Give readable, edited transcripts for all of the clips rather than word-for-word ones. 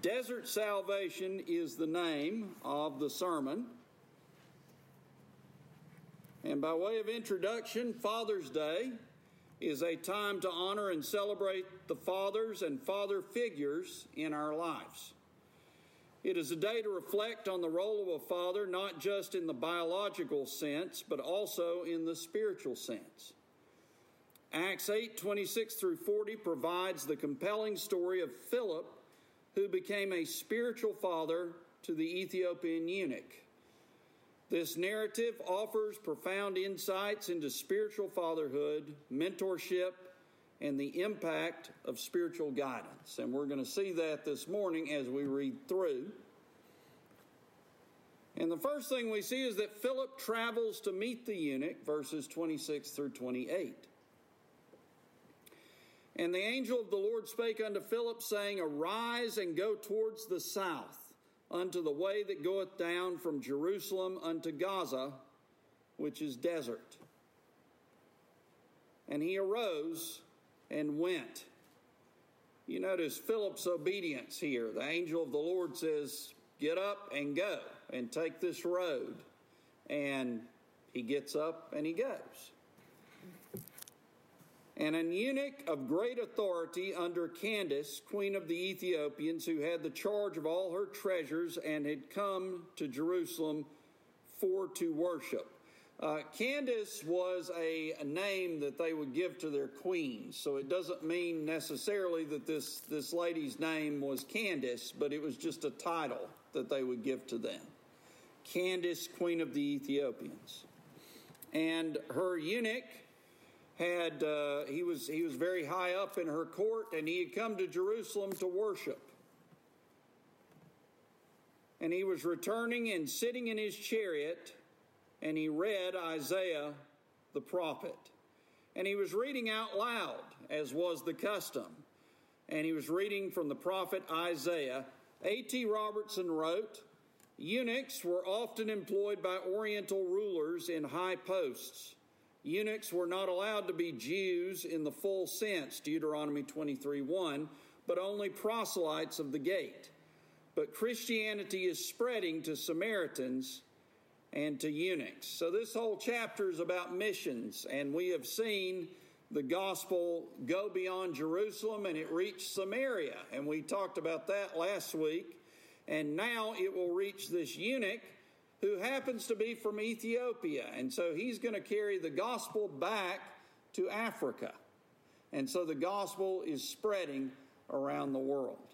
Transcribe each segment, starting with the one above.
Desert Salvation is the name of the sermon. And by way of introduction, Father's Day is a time to honor and celebrate the fathers and father figures in our lives. It is a day to reflect on the role of a father, not just in the biological sense, but also in the spiritual sense. Acts 8:26 through 40 provides the compelling story of Philip, who became a spiritual father to the Ethiopian eunuch. This narrative offers profound insights into spiritual fatherhood, mentorship, and the impact of spiritual guidance. And we're going to see that this morning as we read through. And the first thing we see is that Philip travels to meet the eunuch, verses 26 through 28. And the angel of the Lord spake unto Philip, saying, Arise and go towards the south, unto the way that goeth down from Jerusalem unto Gaza, which is desert. And he arose and went. You notice Philip's obedience here. The angel of the Lord says, Get up and go and take this road. And he gets up and he goes. And an eunuch of great authority under Candace, queen of the Ethiopians, who had the charge of all her treasures and had come to Jerusalem for to worship. Candace was a name that they would give to their queens. So it doesn't mean necessarily that this lady's name was Candace, but it was just a title that they would give to them. Candace, queen of the Ethiopians. And her eunuch he was very high up in her court, and he had come to Jerusalem to worship. And he was returning and sitting in his chariot, and he read Isaiah the prophet. And he was reading out loud, as was the custom. And he was reading from the prophet Isaiah. A.T. Robertson wrote, Eunuchs were often employed by Oriental rulers in high posts. Eunuchs were not allowed to be Jews in the full sense, Deuteronomy 23:1, but only proselytes of the gate. But Christianity is spreading to Samaritans and to eunuchs. So this whole chapter is about missions, and we have seen the gospel go beyond Jerusalem, and it reached Samaria. And we talked about that last week. And now it will reach this eunuch who happens to be from Ethiopia. And so he's going to carry the gospel back to Africa. And so the gospel is spreading around the world.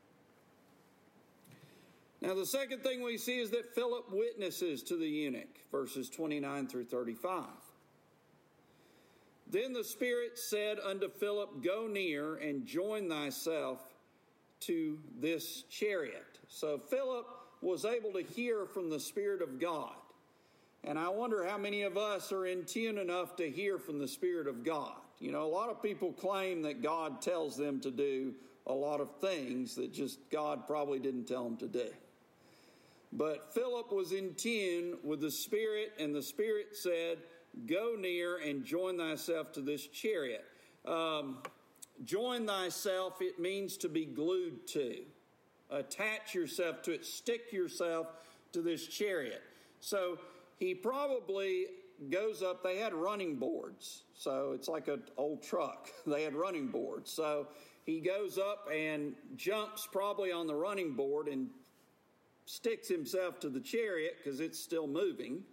Now the second thing we see is that Philip witnesses to the eunuch, verses 29 through 35. Then the Spirit said unto Philip, Go near and join thyself to this chariot. So Philip was able to hear from the Spirit of God. And I wonder how many of us are in tune enough to hear from the Spirit of God. You know, a lot of people claim that God tells them to do a lot of things that just God probably didn't tell them to do. But Philip was in tune with the Spirit, and the Spirit said, Go near and join thyself to this chariot. Join thyself, it means to be glued to. Attach yourself to it, stick yourself to this chariot. So he probably goes up. They had running boards, so it's like an old truck. They had running boards. So he goes up and jumps probably on the running board and sticks himself to the chariot because it's still moving.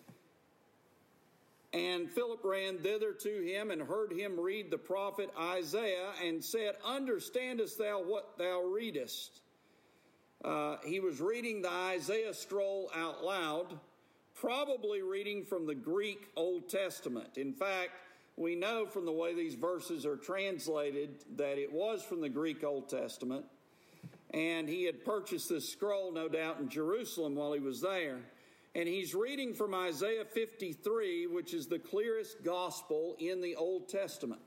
And Philip ran thither to him and heard him read the prophet Isaiah and said, Understandest thou what thou readest? He was reading the Isaiah scroll out loud, probably reading from the Greek Old Testament. In fact, we know from the way these verses are translated that it was from the Greek Old Testament. And he had purchased this scroll, no doubt, in Jerusalem while he was there. And he's reading from Isaiah 53, which is the clearest gospel in the Old Testament.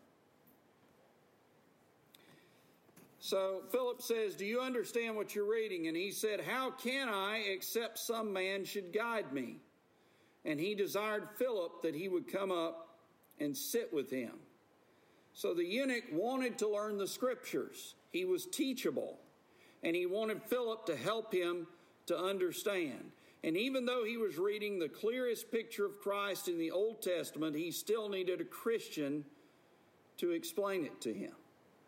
So Philip says, Do you understand what you're reading? And he said, How can I, except some man should guide me? And he desired Philip that he would come up and sit with him. So the eunuch wanted to learn the scriptures. He was teachable. and he wanted Philip to help him to understand. And even though he was reading the clearest picture of Christ in the Old Testament, he still needed a Christian to explain it to him.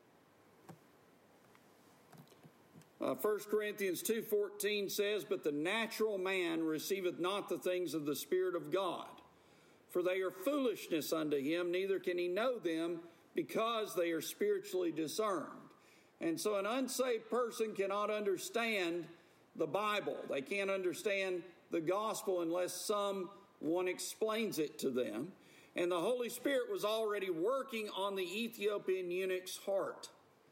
1 Corinthians 2:14 says, "But the natural man receiveth not the things of the Spirit of God, for they are foolishness unto him, neither can he know them, because they are spiritually discerned." And so an unsaved person cannot understand the Bible. They can't understand the gospel unless someone explains it to them. And the Holy Spirit was already working on the Ethiopian eunuch's heart.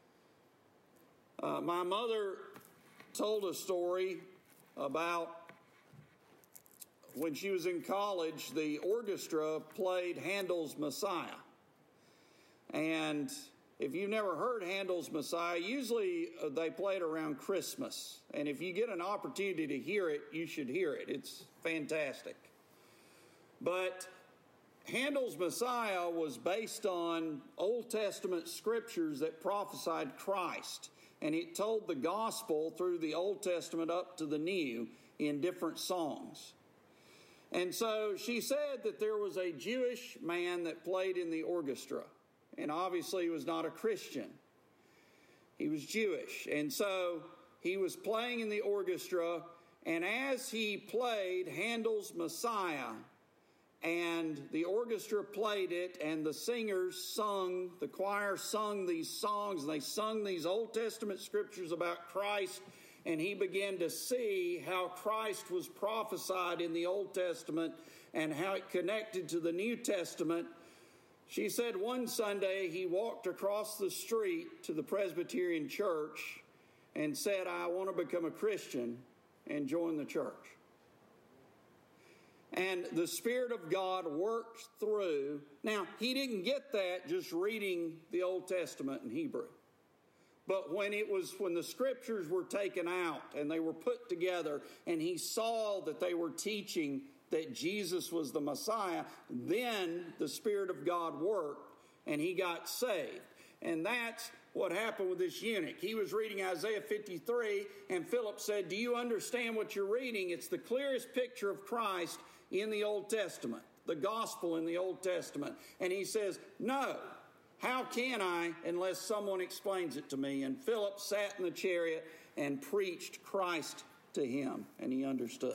My mother told a story about when she was in college, the orchestra played Handel's Messiah. And if you've never heard Handel's Messiah, usually they play it around Christmas. And if you get an opportunity to hear it, you should hear it. It's fantastic. But Handel's Messiah was based on Old Testament scriptures that prophesied Christ. And it told the gospel through the Old Testament up to the New in different songs. And so she said that there was a Jewish man that played in the orchestra. And obviously he was not a Christian. He was Jewish. And so he was playing in the orchestra, and as he played Handel's Messiah, and the orchestra played it, and the singers sung, the choir sung these songs, and they sung these Old Testament scriptures about Christ, and he began to see how Christ was prophesied in the Old Testament and how it connected to the New Testament. She said one Sunday he walked across the street to the Presbyterian church and said, "I want to become a Christian," and join the church. And the Spirit of God worked through. Now, he didn't get that just reading the Old Testament in Hebrew. But when the scriptures were taken out and they were put together, and he saw that they were teaching that Jesus was the Messiah, then the Spirit of God worked and he got saved. And that's what happened with this eunuch. He was reading Isaiah 53, and Philip said, "Do you understand what you're reading? It's the clearest picture of Christ in the Old Testament, the gospel in the Old Testament." And he says, "No, how can I unless someone explains it to me?" And Philip sat in the chariot and preached Christ to him, and he understood.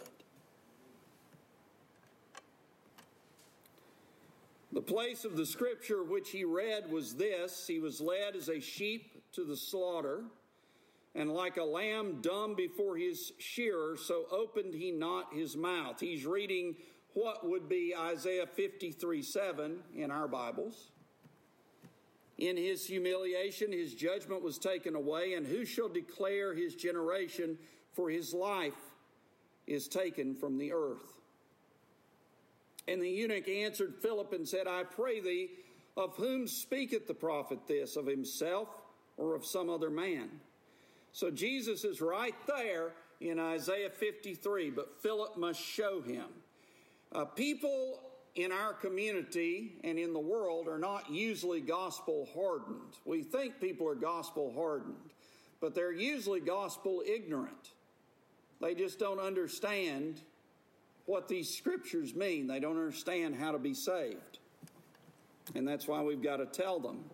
The place of the scripture which he read was this: "He was led as a sheep to the slaughter, and like a lamb dumb before his shearer, so opened he not his mouth." He's reading what would be Isaiah 53:7 in our Bibles. "In his humiliation his judgment was taken away, and who shall declare his generation? For his life is taken from the earth." And the eunuch answered Philip and said, "I pray thee, of whom speaketh the prophet this, of himself or of some other man?" So Jesus is right there in Isaiah 53, but Philip must show him. People in our community and in the world are not usually gospel hardened. We think people are gospel hardened, but they're usually gospel ignorant. They just don't understand what these scriptures mean. They don't understand how to be saved. And that's why we've got to tell them.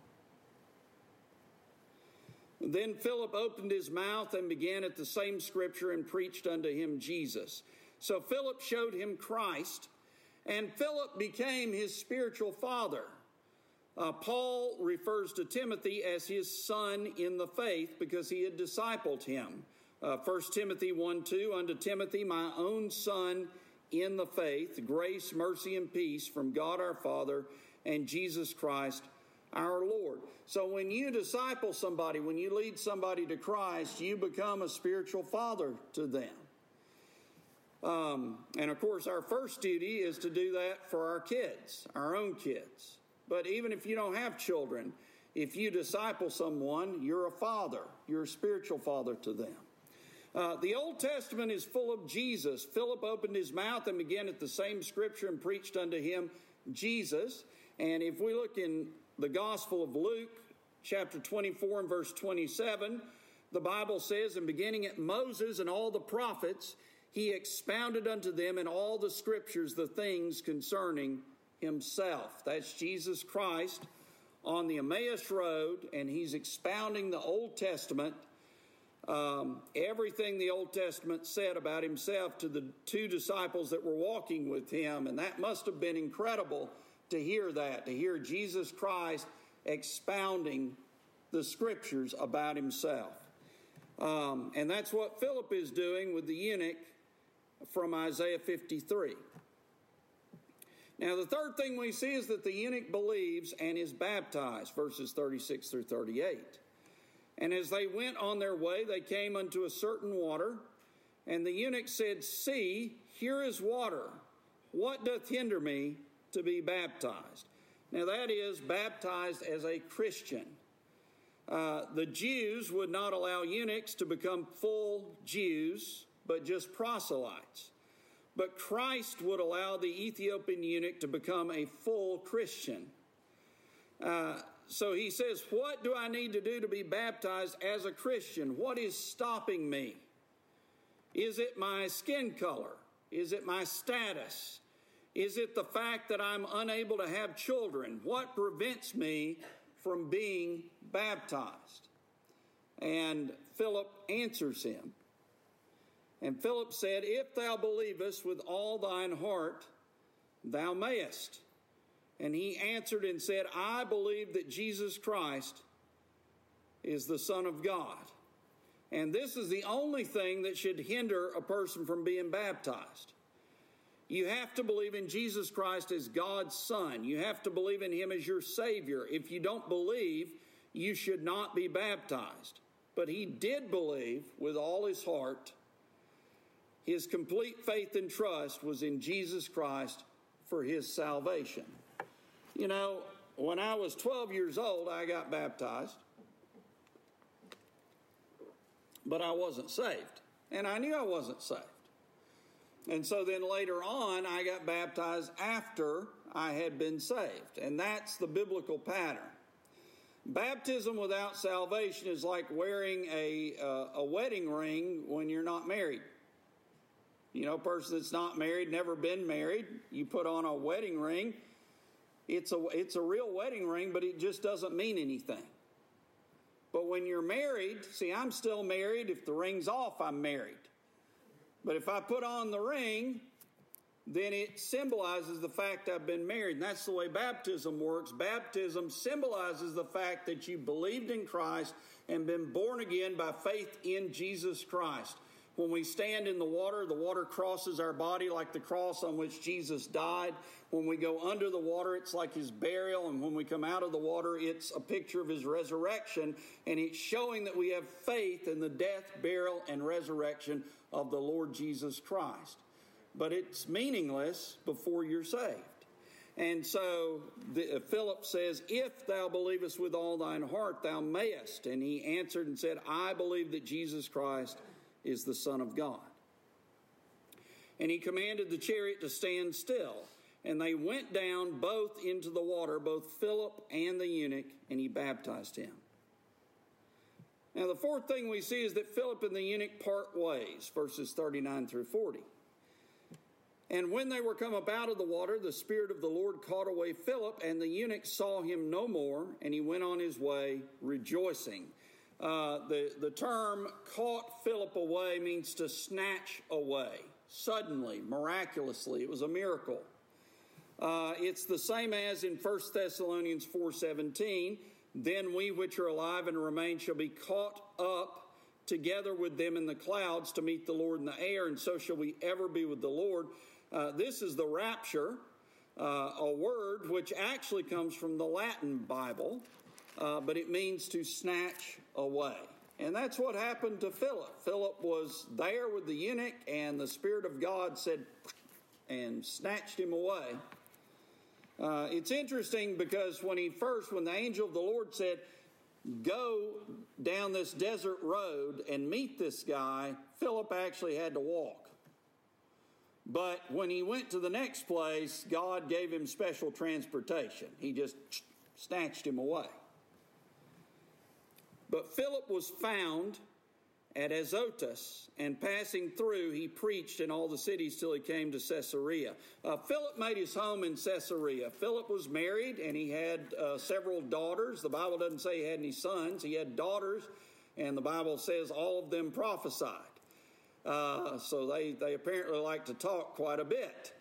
Then Philip opened his mouth and began at the same scripture and preached unto him Jesus. So Philip showed him Christ, and Philip became his spiritual father. Paul refers to Timothy as his son in the faith because he had discipled him. 1 Timothy 1:2, "Unto Timothy, my own son in the faith, grace, mercy, and peace from God our Father and Jesus Christ our Lord." So when you disciple somebody, when you lead somebody to Christ, you become a spiritual father to them. And of course, our first duty is to do that for our kids, our own kids. But even if you don't have children, if you disciple someone, you're a father. You're a spiritual father to them. The Old Testament is full of Jesus. Philip opened his mouth and began at the same scripture and preached unto him Jesus. And if we look in the Gospel of Luke, chapter 24 and verse 27, The Bible says, and beginning at Moses and all the prophets, he expounded unto them in all the scriptures the things concerning himself. That's Jesus Christ on the Emmaus Road, and he's expounding the Old Testament, everything the Old Testament said about himself to the two disciples that were walking with him. And that must have been incredible to hear that, to hear Jesus Christ expounding the scriptures about himself. And that's what Philip is doing with the eunuch from Isaiah 53. Now, the third thing we see is that the eunuch believes and is baptized, verses 36 through 38. And as they went on their way, they came unto a certain water, and the eunuch said, See, here is water. What doth hinder me to be baptized? Now, that is baptized as a Christian. The Jews would not allow eunuchs to become full Jews, but just proselytes. But Christ would allow the Ethiopian eunuch to become a full Christian. So he says, what do I need to do to be baptized as a Christian? What is stopping me? Is it my skin color? Is it my status? Is it the fact that I'm unable to have children? What prevents me from being baptized? And Philip answers him. And Philip said, If thou believest with all thine heart, thou mayest. And he answered and said, I believe that Jesus Christ is the Son of God. And this is the only thing that should hinder a person from being baptized. You have to believe in Jesus Christ as God's Son. You have to believe in him as your Savior. If you don't believe, you should not be baptized. But he did believe with all his heart. His complete faith and trust was in Jesus Christ for his salvation. You know, when I was 12 years old, I got baptized. But I wasn't saved. And I knew I wasn't saved. And so then later on, I got baptized after I had been saved. And that's the biblical pattern. Baptism without salvation is like wearing a wedding ring when you're not married. You know, a person that's not married, never been married, you put on a wedding ring. It's a real wedding ring, but it just doesn't mean anything. But when you're married, see, I'm still married. If the ring's off, I'm married. But if I put on the ring, then it symbolizes the fact I've been married. And that's the way baptism works. Baptism symbolizes the fact that you believed in Christ and been born again by faith in Jesus Christ. When we stand in the water crosses our body like the cross on which Jesus died. When we go under the water, it's like his burial. And when we come out of the water, it's a picture of his resurrection. And it's showing that we have faith in the death, burial, and resurrection of the Lord Jesus Christ. But it's meaningless before you're saved. And so Philip says, If thou believest with all thine heart, thou mayest. And he answered and said, I believe that Jesus Christ is the Son of God. And he commanded the chariot to stand still. And they went down both into the water, both Philip and the eunuch, and he baptized him. Now the fourth thing we see is that Philip and the eunuch part ways, verses 39 through 40. And when they were come up out of the water, the Spirit of the Lord caught away Philip, and the eunuch saw him no more, and he went on his way rejoicing. The term caught Philip away means to snatch away, suddenly, miraculously. It was a miracle. It's the same as in 1 Thessalonians 4:17. Then we which are alive and remain shall be caught up together with them in the clouds to meet the Lord in the air, and so shall we ever be with the Lord. This is the rapture, a word which actually comes from the Latin Bible. But it means to snatch away. And that's what happened to Philip. Philip was there with the eunuch, and the Spirit of God said, and snatched him away. It's interesting because when the angel of the Lord said, go down this desert road and meet this guy, Philip actually had to walk. But when he went to the next place, God gave him special transportation. He just snatched him away. But Philip was found at Azotus, and passing through, he preached in all the cities till he came to Caesarea. Philip made his home in Caesarea. Philip was married, and he had several daughters. The Bible doesn't say he had any sons. He had daughters, and the Bible says all of them prophesied. So they apparently like to talk quite a bit.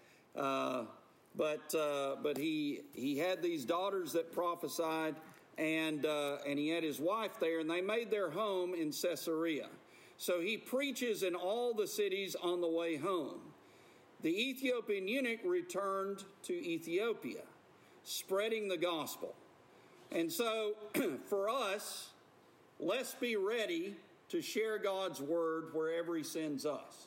But he had these daughters that prophesied, and he had his wife there, and they made their home in Caesarea. So he preaches in all the cities on the way home. The Ethiopian eunuch returned to Ethiopia, spreading the gospel. And so for us, let's be ready to share God's word wherever he sends us.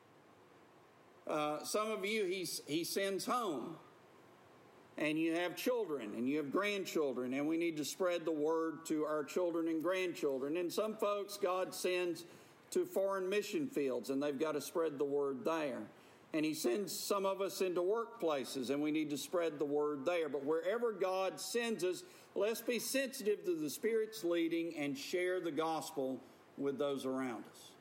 Some of you, he sends home. And you have children, and you have grandchildren, and we need to spread the word to our children and grandchildren. And some folks God sends to foreign mission fields, and they've got to spread the word there. And he sends some of us into workplaces, and we need to spread the word there. But wherever God sends us, let's be sensitive to the Spirit's leading and share the gospel with those around us.